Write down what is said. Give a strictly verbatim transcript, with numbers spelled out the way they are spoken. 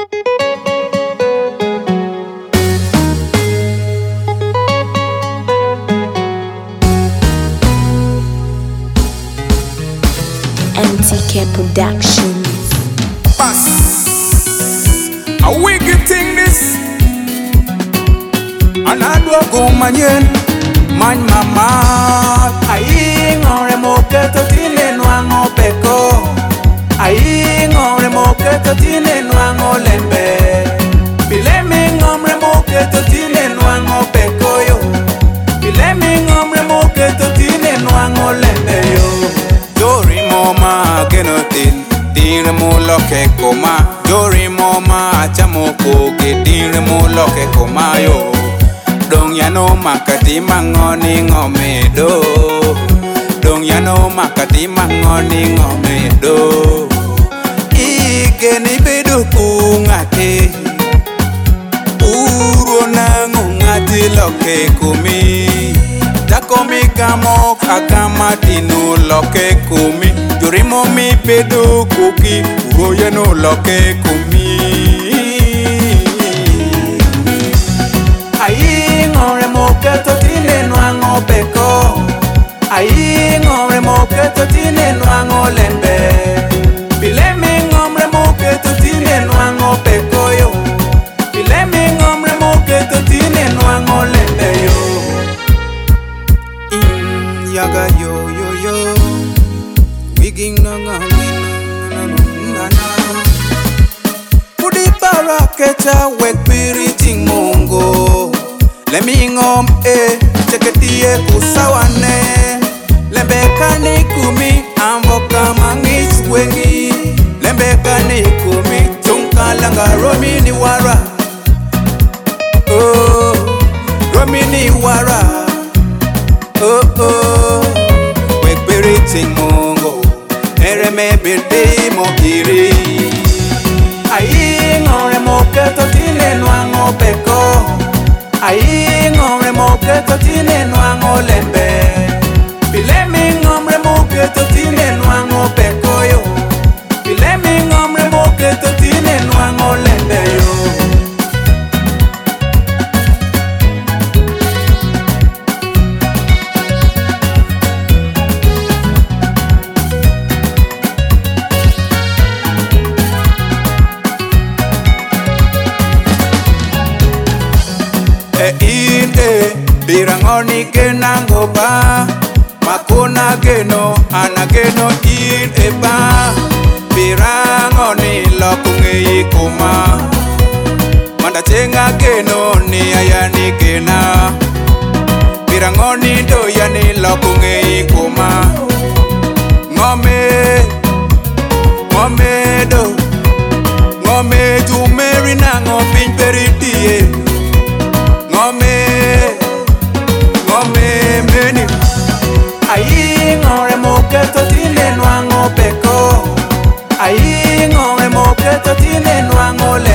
M T K Productions. Pass. A wicked thing this. And I do go manyen. Man mama. Ayi ngore moke to tine nwango peko. Ayi ngore moke to tine nwango lembe. Bilemi ngomre moke to tine nwango peko yo. Bilemi ngomre moke to tine nwango lembe yo. Dori moma genotin, dire mo loke koma. Dori moma chamo koke, dire mo loke koma yo. Dong ya no makati mangoni ngomedo. Dong ya no makati mangoni ngomedo. Ike ni bedu kungate. Uro na ngungati loke kumi. Takomi kamo kakama tinu loke kumi. Jurimo mi pedo kuki uroye no loke kumi. Ayi ngore moke to tine nwango peko. Ayi ngore moke to tine nwango lembe. Bilemi ngomre moke to tine nwango peko yo. Bilemi ngomre moke to tine nwango lembe yo. Yaga yo yo yo, wigging na nga na na na. Pudi paraketa wek piriting mongo. Lemi ngom e cheketie kusawane. Lembe kani kumi amboka mangis wengi. Lembe kani kumi chunka langa romini wara. Oh, romini wara. Oh oh, we buriting mongo, ere me birthday mo kiri. Ayi ngore moke to tine nwango peko. Ayi ngore moke to tine nwango lembe. Bilemi ngomre moke to tine nwango peko yo. Bilemi ngomre moke to tine nwango lembe yo. In e birangoni genango ba makuna geno anageno in e ba birangoni lokunge ikuma manda chenga geno ni ayani gena birangoni do yani lokunge ikuma ngome ngome do ngome jumeri na ngopin peritie ngome ngome meni. Ayi ngore moke to tine nwango peko. Ayi ngore moke to tine nwango le.